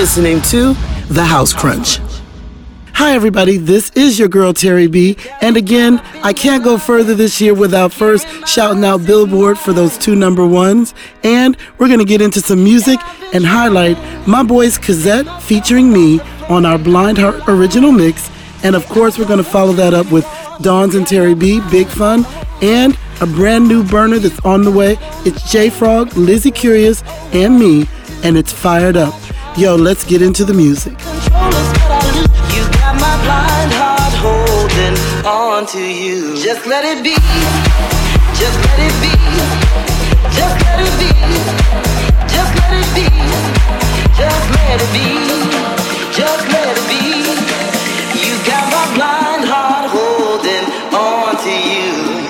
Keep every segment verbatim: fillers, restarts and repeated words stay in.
listening to The House Crunch. Hi everybody, this is your girl Terry B, and again, I can't go further this year without first shouting out Billboard for those two number ones, and we're gonna get into some music and highlight my boys Kazette featuring me on our Blind Heart original mix, and of course we're gonna follow that up with Dawns and Terry B, Big Fun, and a brand new burner that's on the way. It's J-Frog, Lizzie Curious, and me, and it's Fired Up. Yo, let's get into the music. You got my blind heart holding on to you. Just let it be. Just let it be. Just let it be. Just let it be. Just let it be. Just let it be. You got my blind heart holding on to you.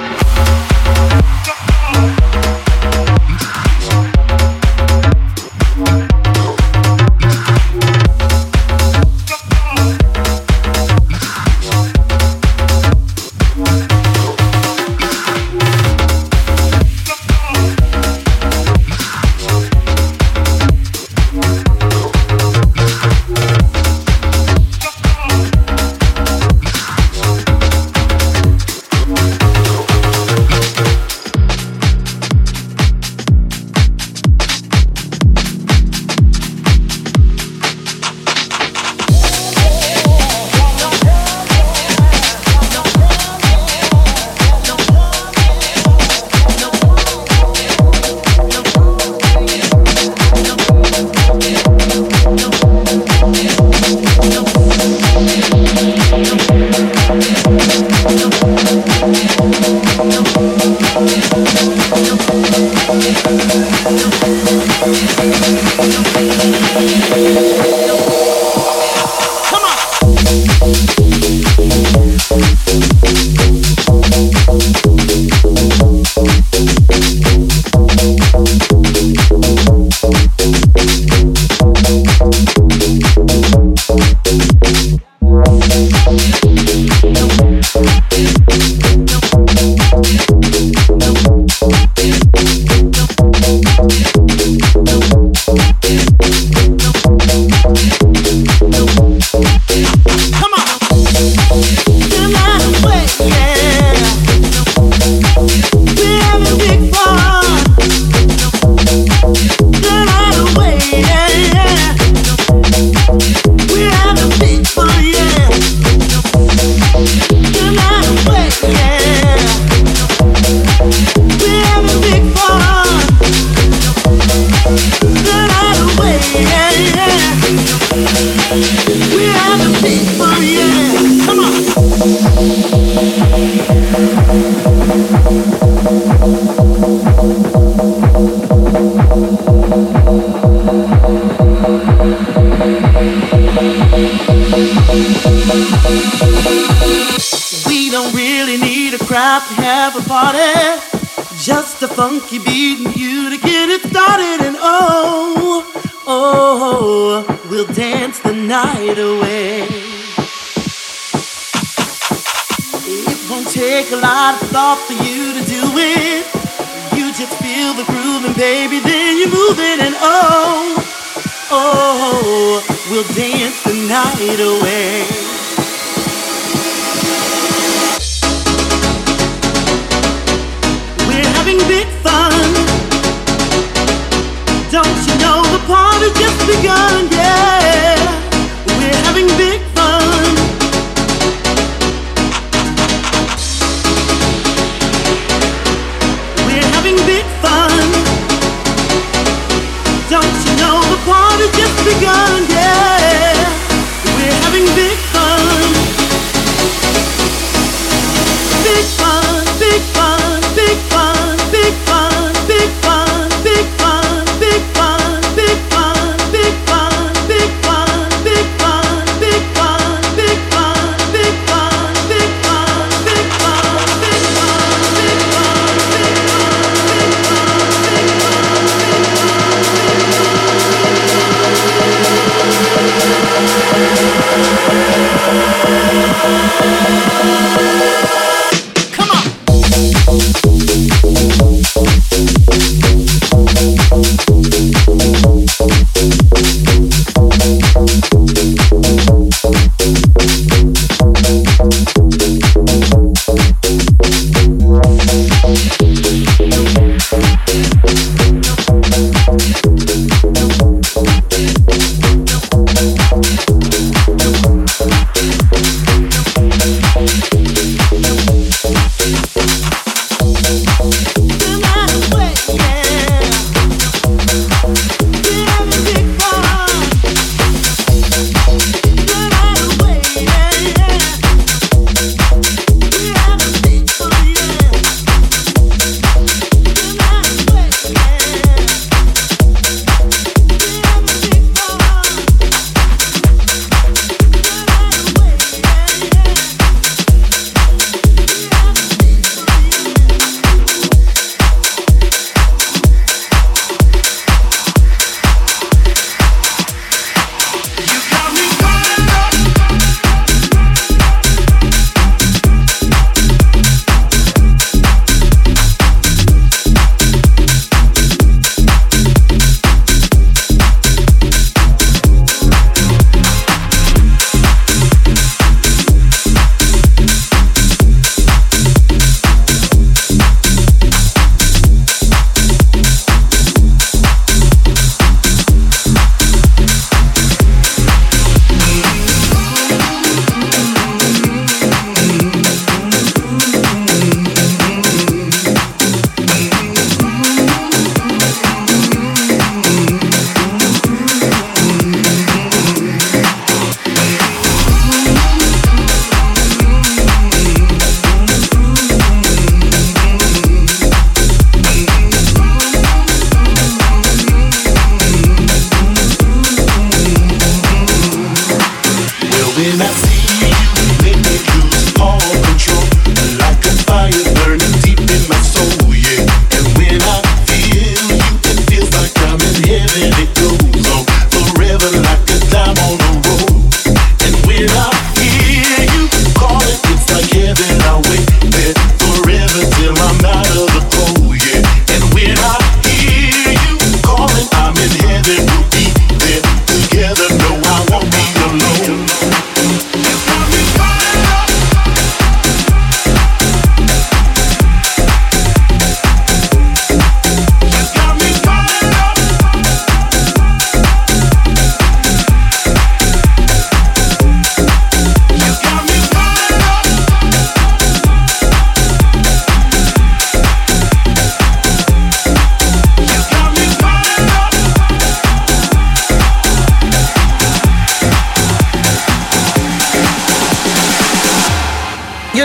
We don't really need a crowd to have a party, just a funky beat and you to get it started. And oh, oh, we'll dance the night away. It won't take a lot of thought for you to do it. You just feel the groove and baby, then you move it. And oh, oh, we'll dance the night away. Big fun. Don't you know the party just begun? Yeah, we're having big fun. We're having big fun. Don't you know the party just begun? Yeah, we're having big fun. Big fun, big fun, big fun. Big fun, big fun, big fun, big fun, big fun, big fun, big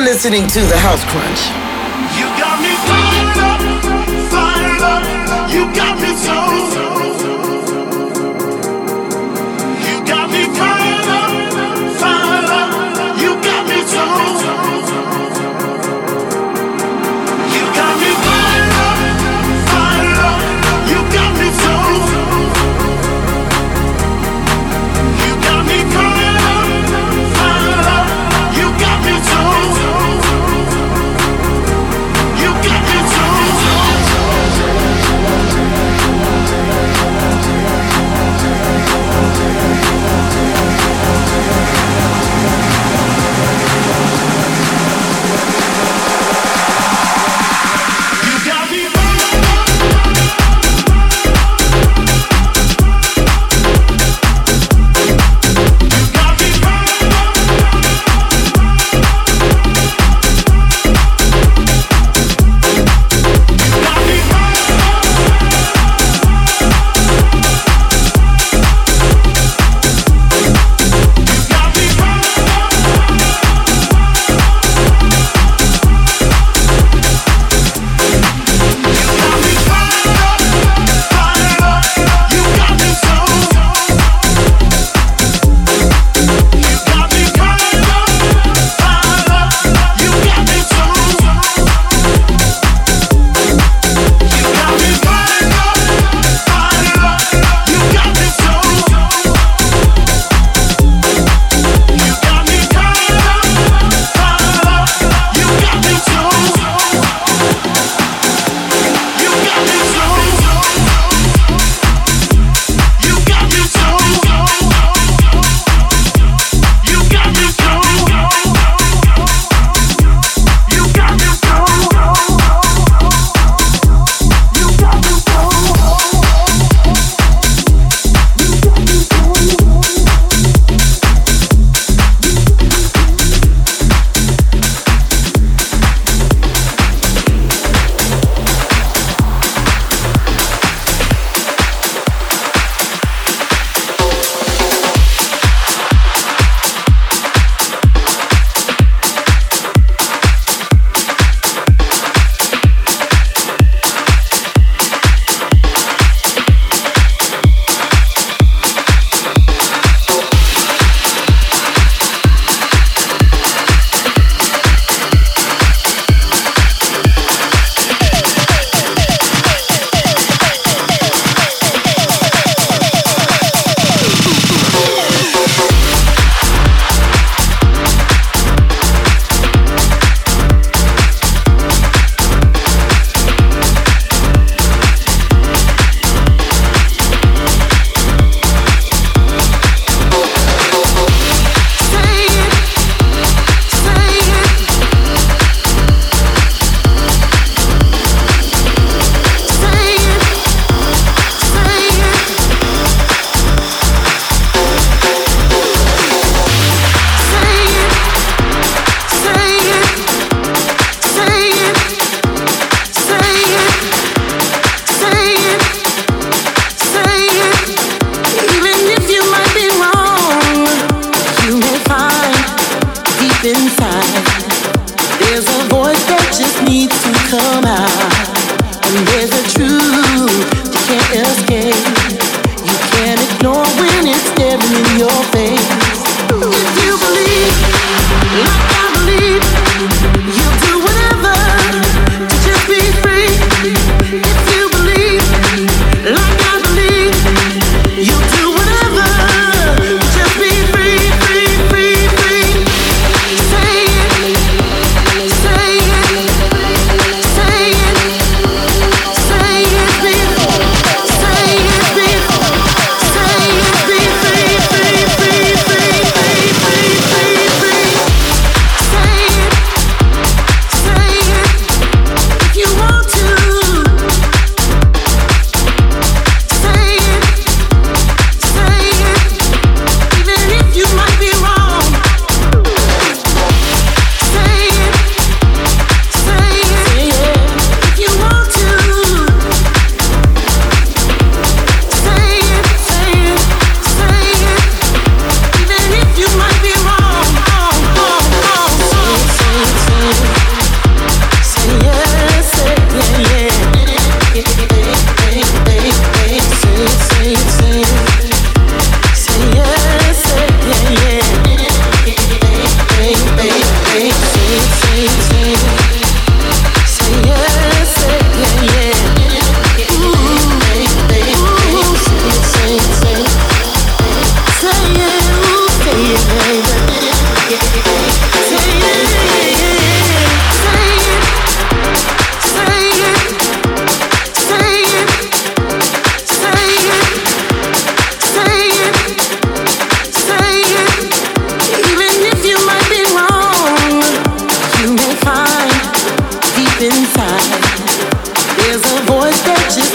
listening to The House Crunch. You got me fired up, fired up. You got me so. You got me fired up, fired up. You got me so. You got me fired up, fired up. You got me so. You got me fired up, fired up. You got me so.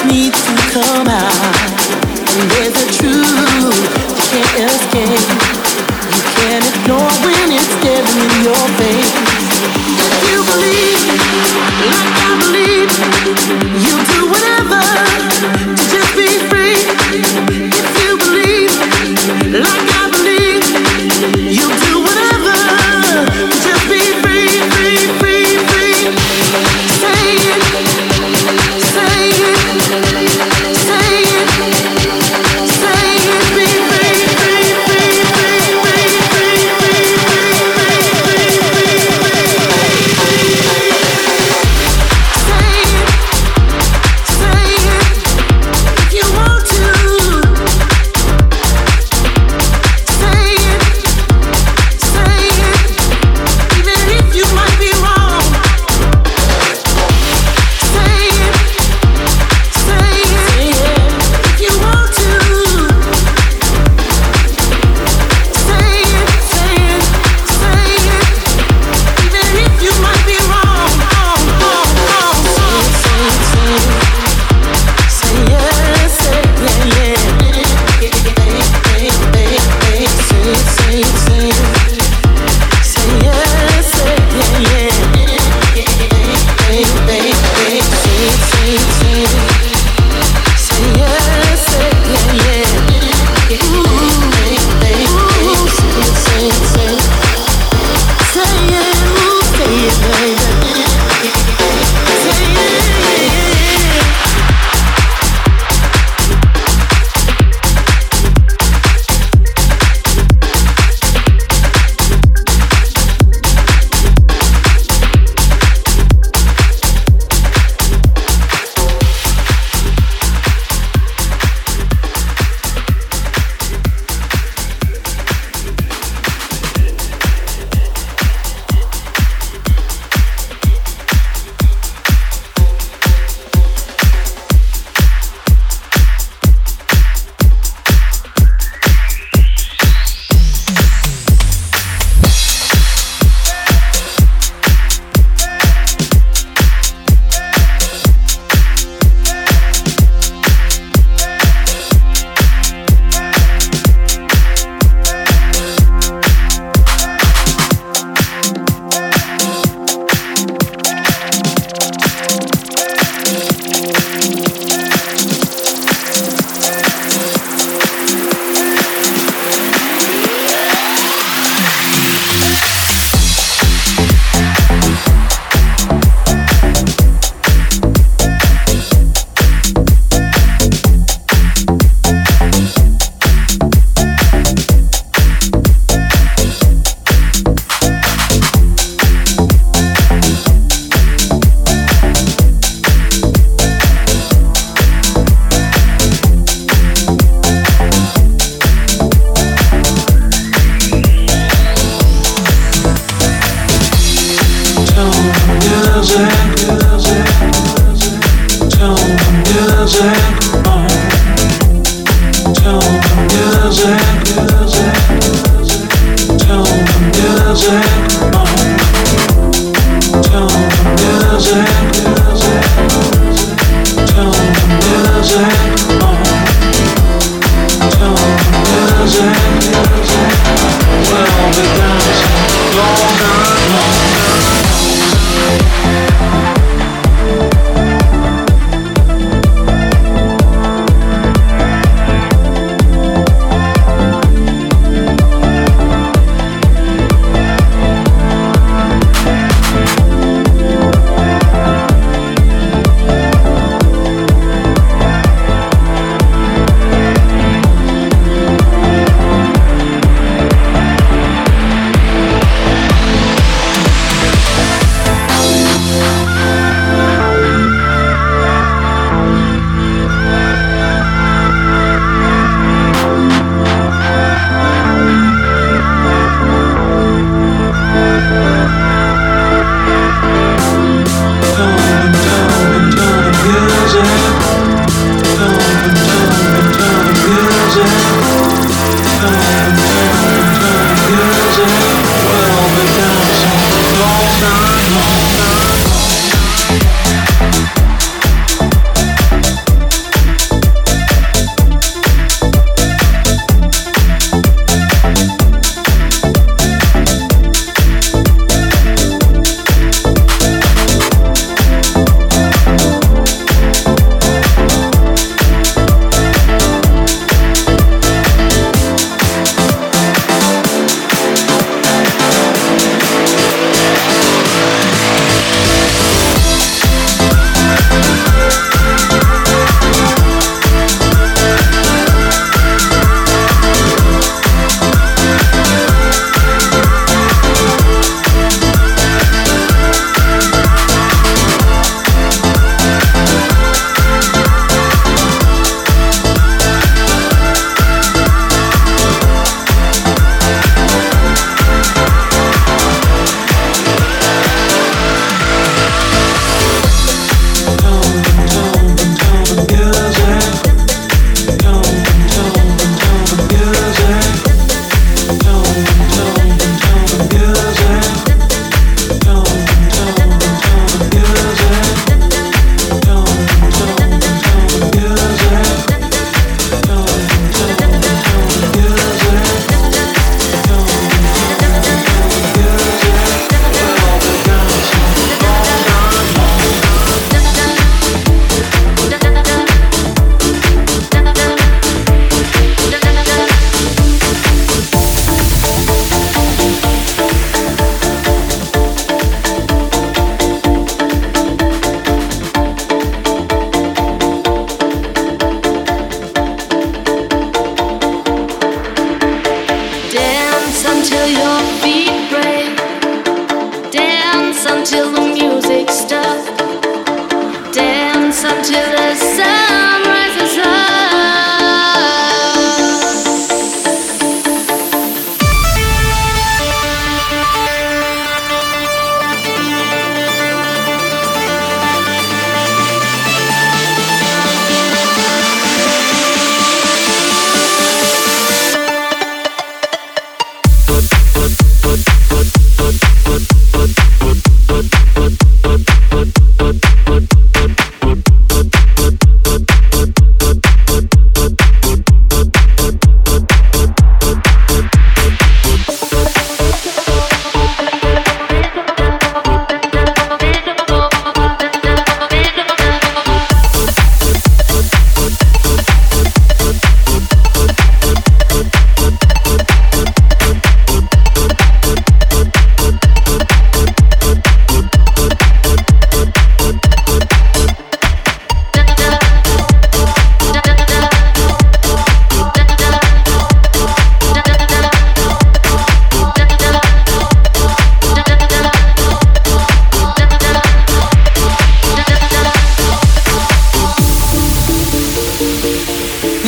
needs to come out. And there's a truth you can't escape. You can't ignore when it's staring in your face. If you believe, like I believe, you'll do whatever to just be free. If you believe, like I believe, you'll do whatever to just be free, free, free, free. Say it, say it, say it, say it, be free, free, free, free, free, free, free, free, free, free, free.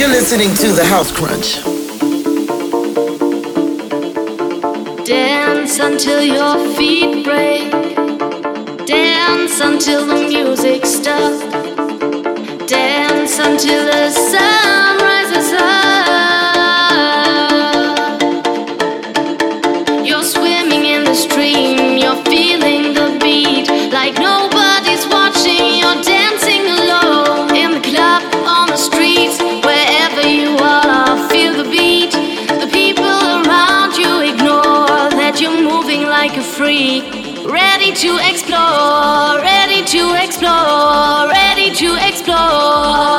You're listening to The House Crunch. Dance until your feet break. Dance until the music stops. Dance until the sun rises up. You're swimming in the stream. You're feeling the beat like nobody's watching. You're dancing alone in the club, on the streets, wherever you are. Feel the beat. The people around you ignore that you're moving like a freak. Ready to explore, ready to explore, ready to explore.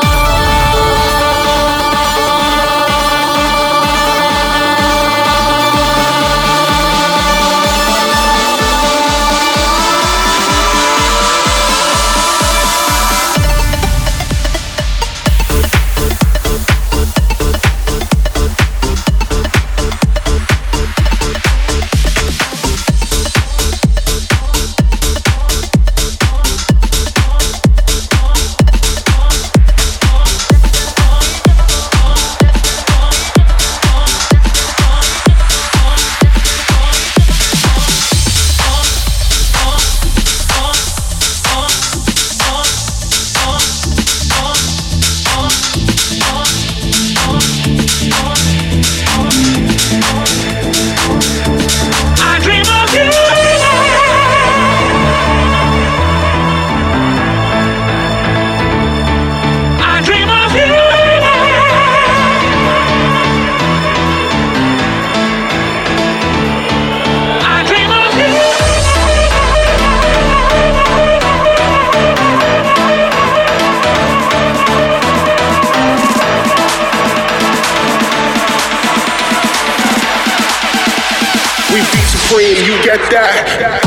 You get that?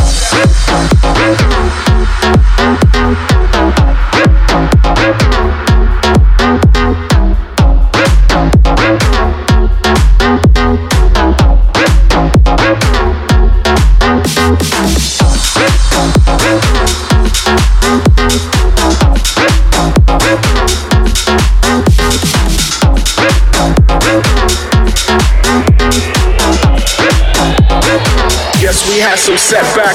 Yes, we had some setback.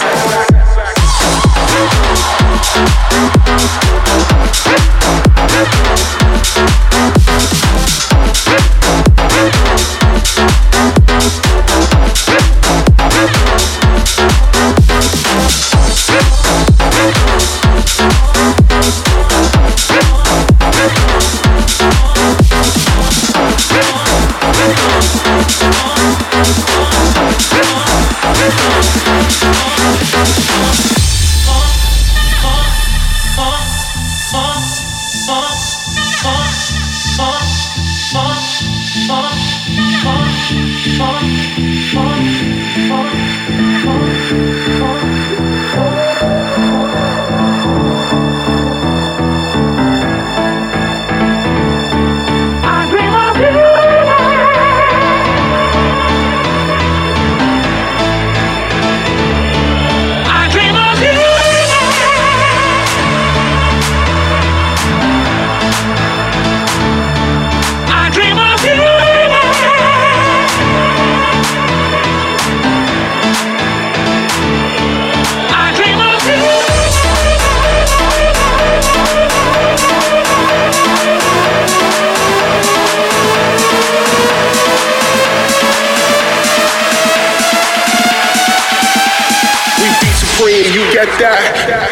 You get that?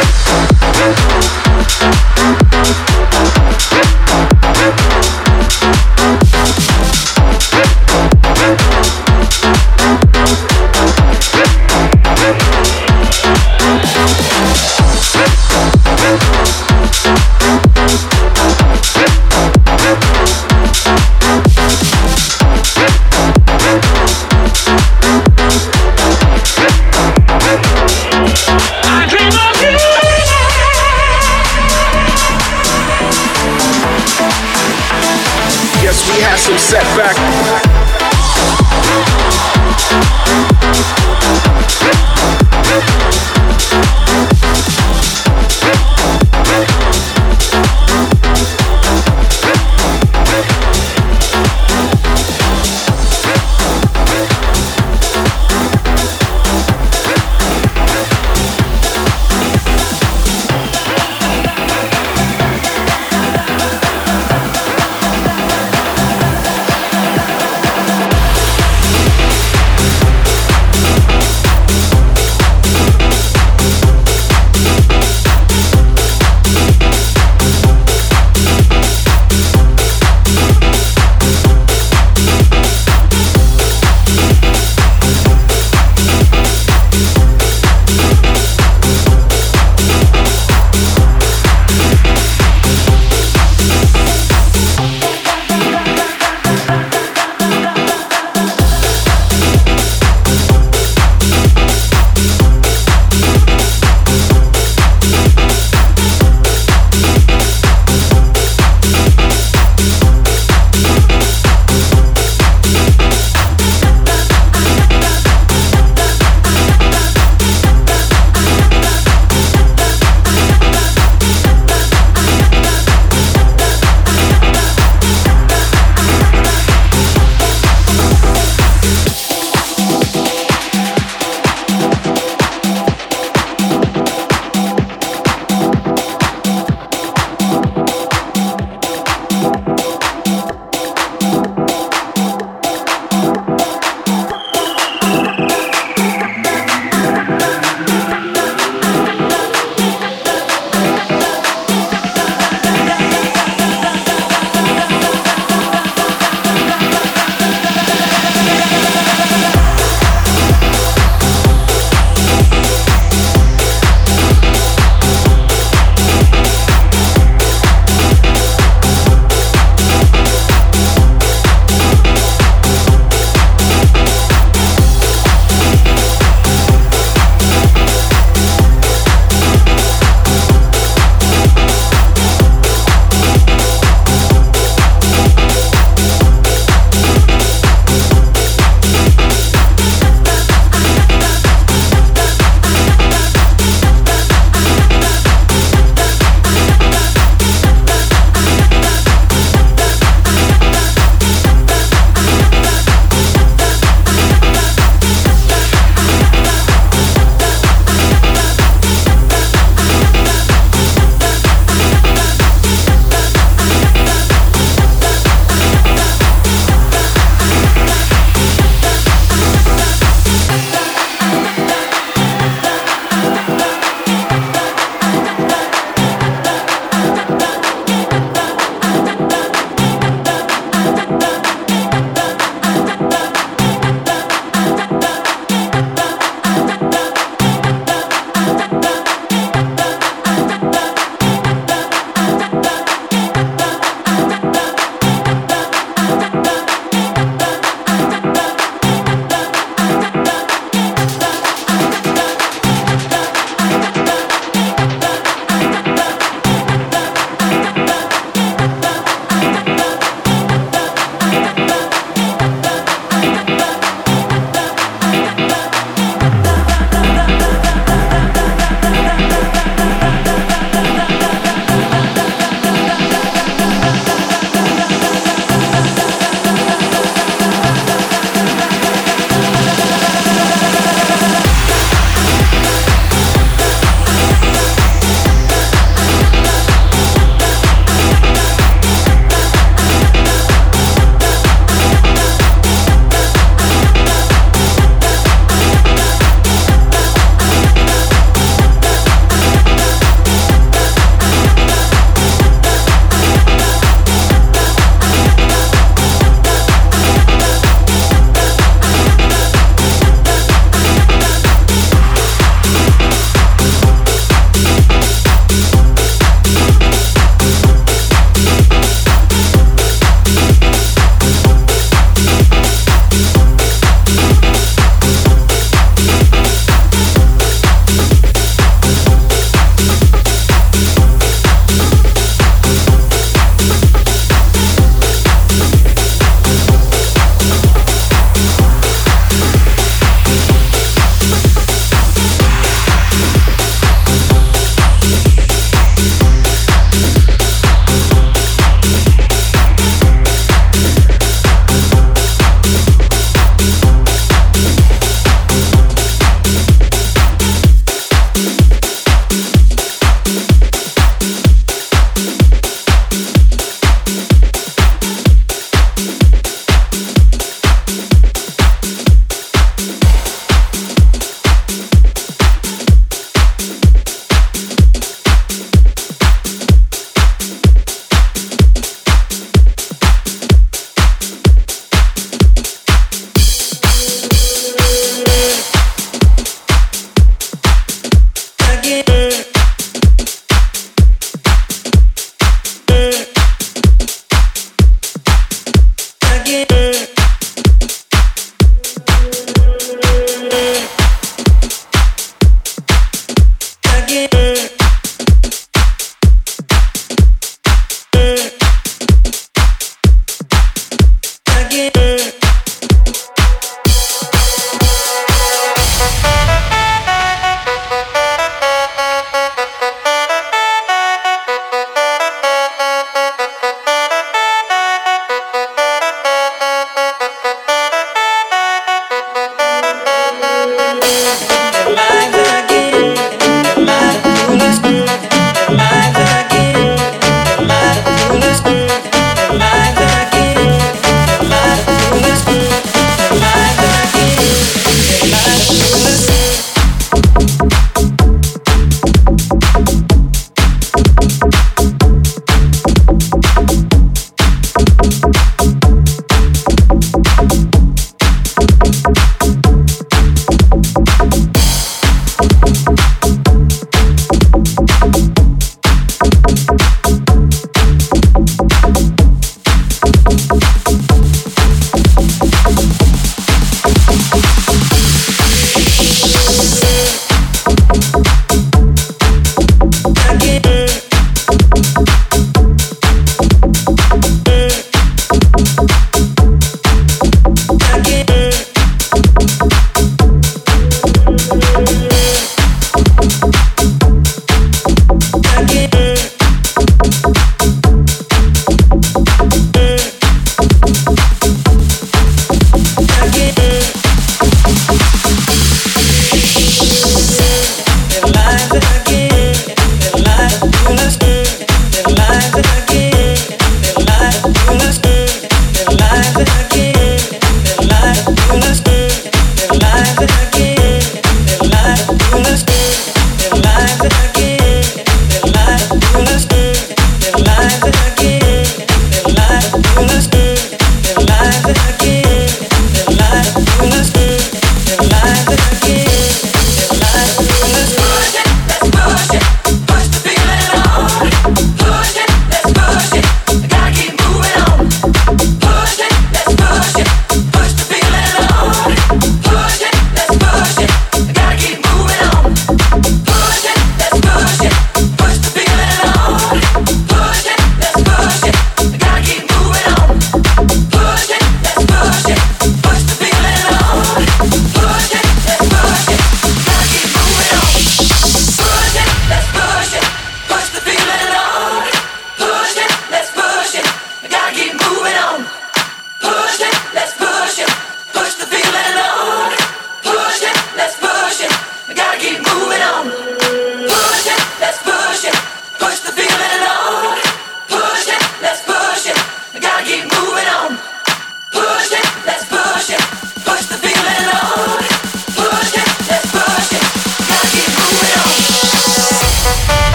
We had some setback.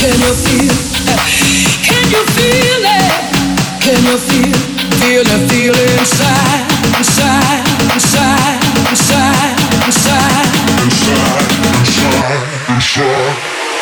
Can you feel? Can you feel it? Can you feel? Feel it, feel it inside, inside, inside, inside, inside, inside, inside, inside.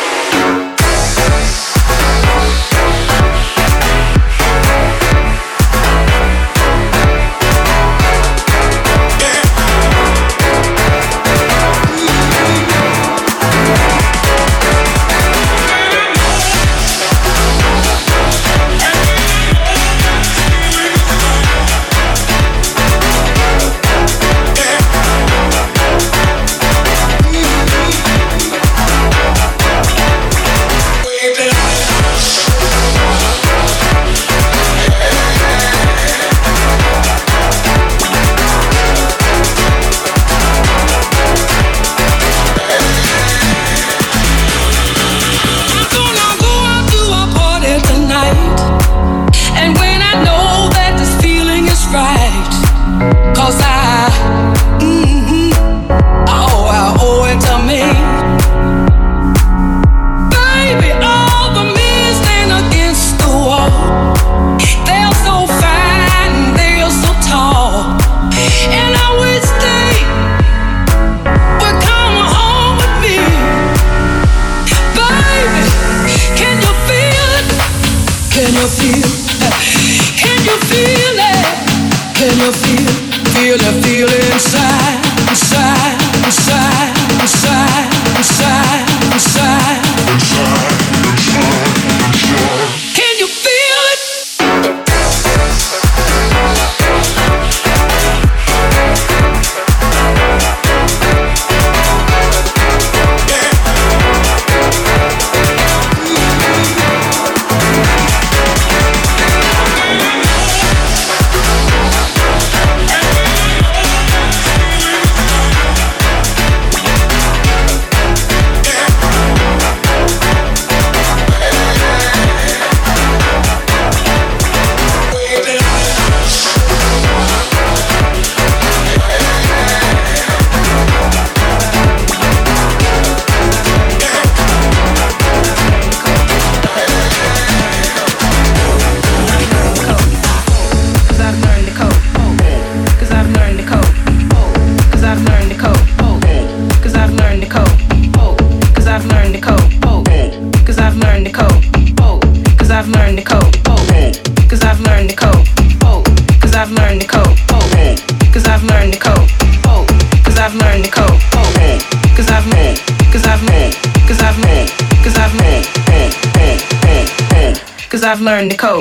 I've learned to cope.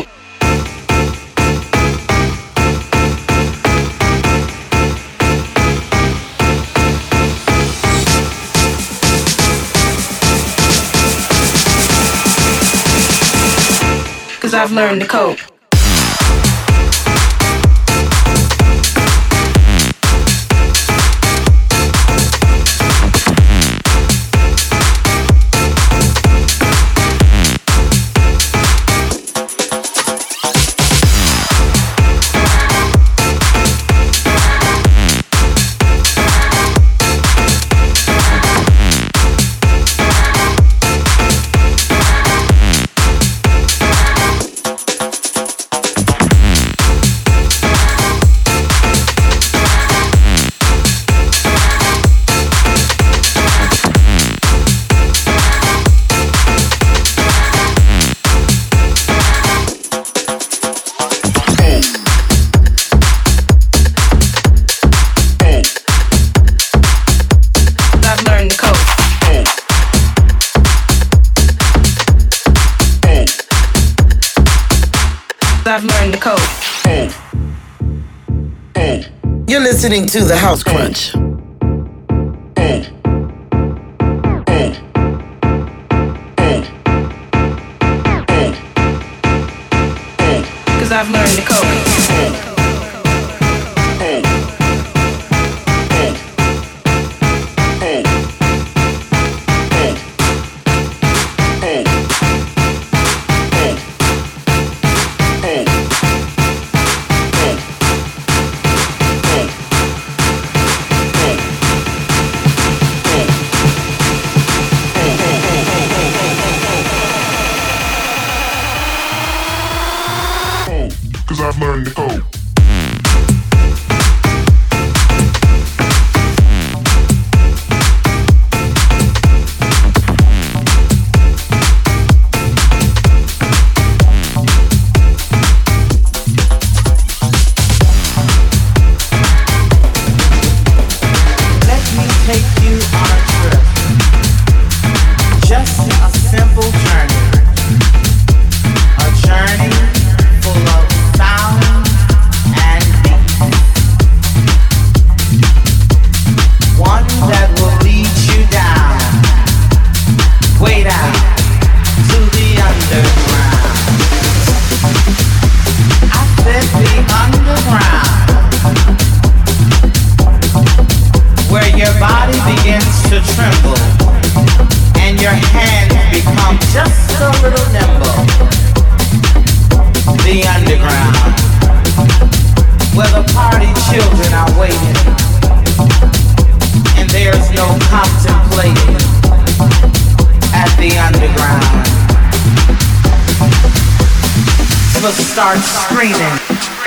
Cause I've learned to cope. I've learned to cope. You're listening to The House Crunch. Cause I've learned to cope. I've learned the code. Start screaming,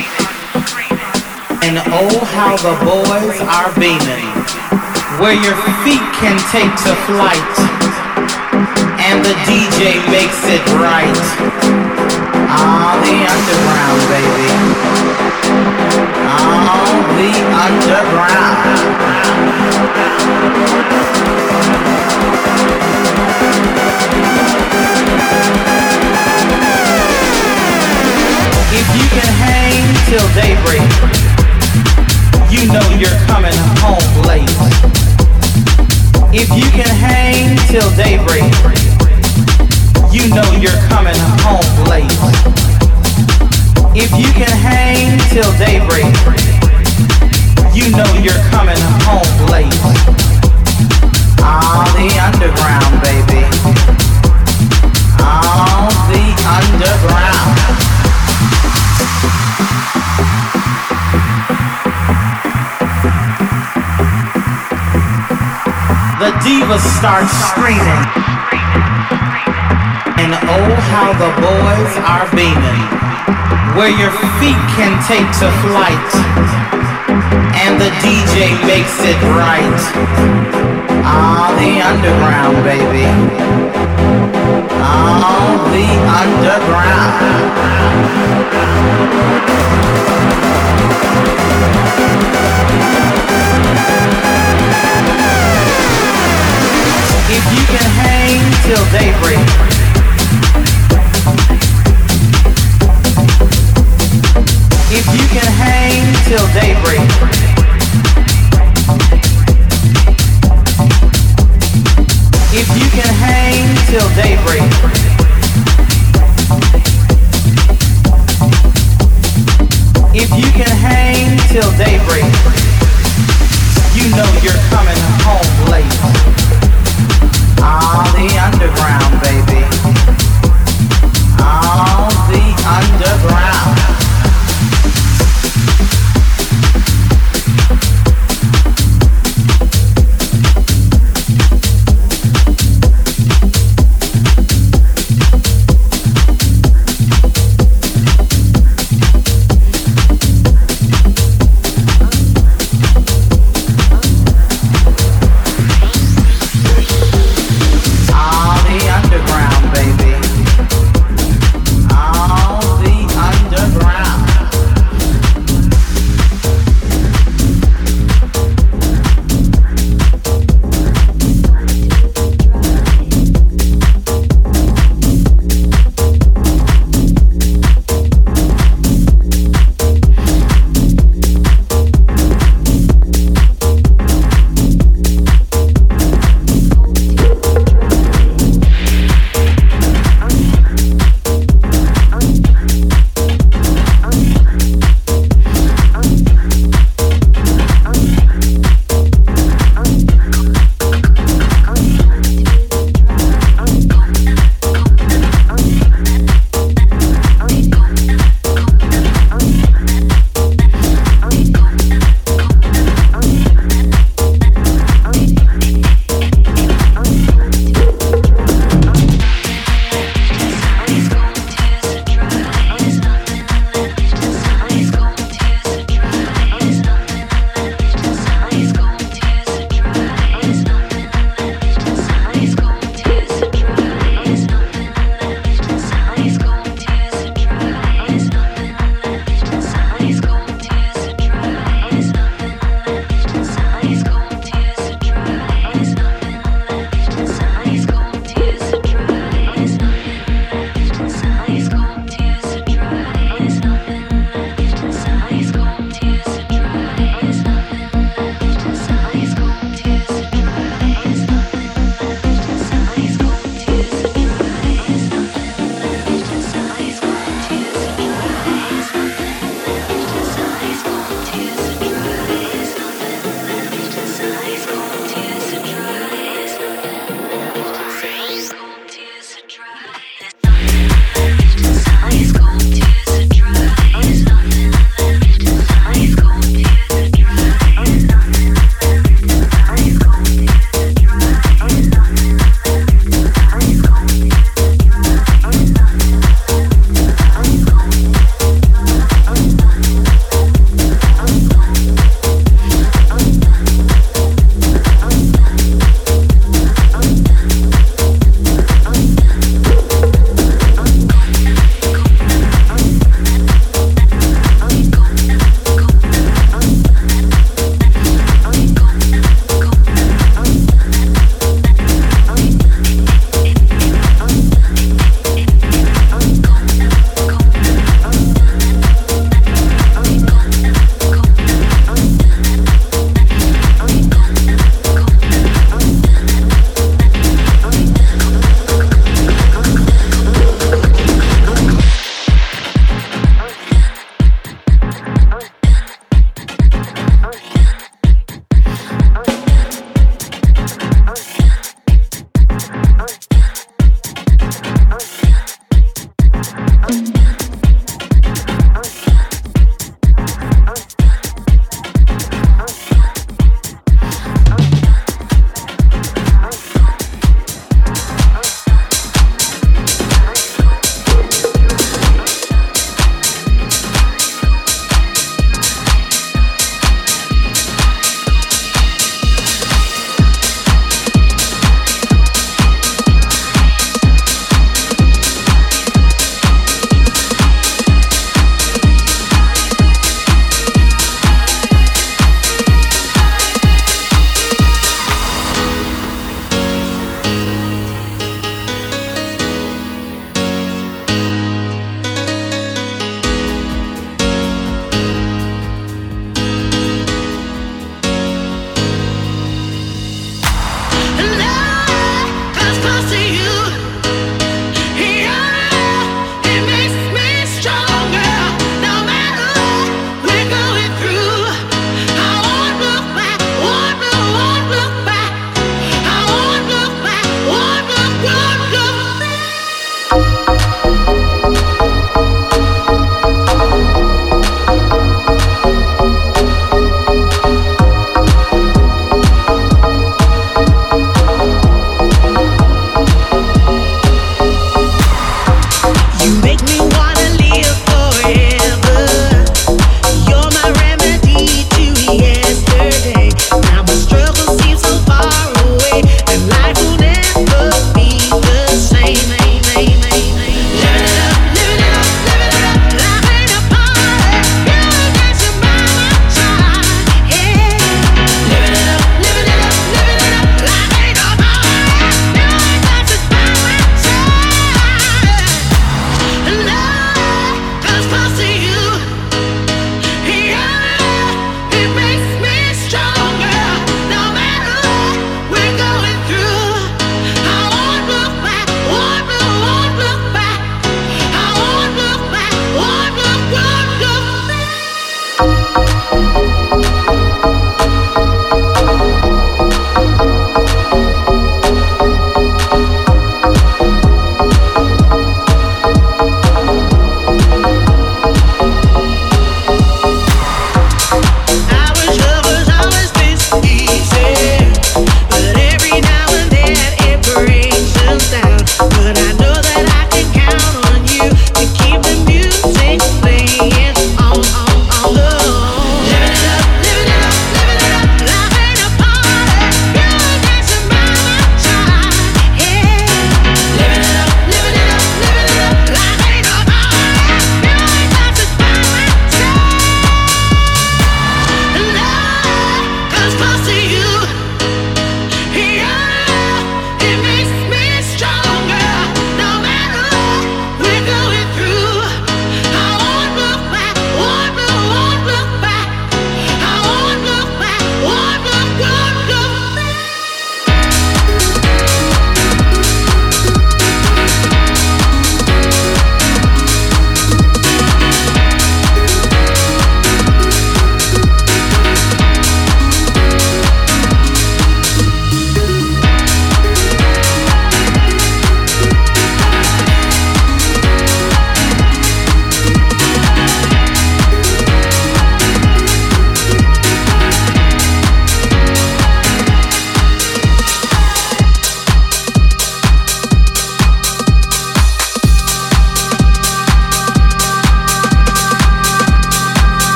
and oh how the boys are beaming, where your feet can take to flight, and the D J makes it right. Ah, the underground, baby. Ah, the underground. If you can hang till daybreak, you know you're coming home late. If you can hang till daybreak, you know you're coming home late. If you can hang till daybreak, you know you're coming home late. Ah, the underground, baby. Ah, the underground. The divas start screaming, and oh how the boys are beaming, where your feet can take to flight, and the D J makes it right. Ah, the underground, baby. Ah, the underground. If you can hang till daybreak, if you can hang till daybreak, if you can hang till daybreak, if you can hang till daybreak, you know you're coming home late. Ah, the underground, baby. Ah, the underground.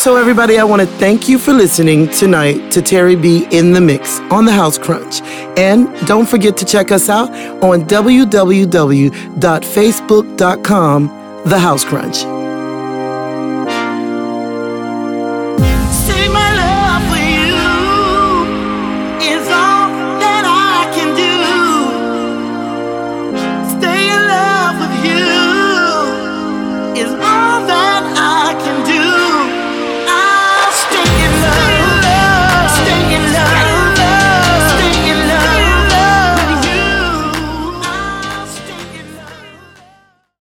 So everybody, I want to thank you for listening tonight to Terry B in the Mix on The House Crunch. And don't forget to check us out on w w w dot facebook dot com, The House Crunch.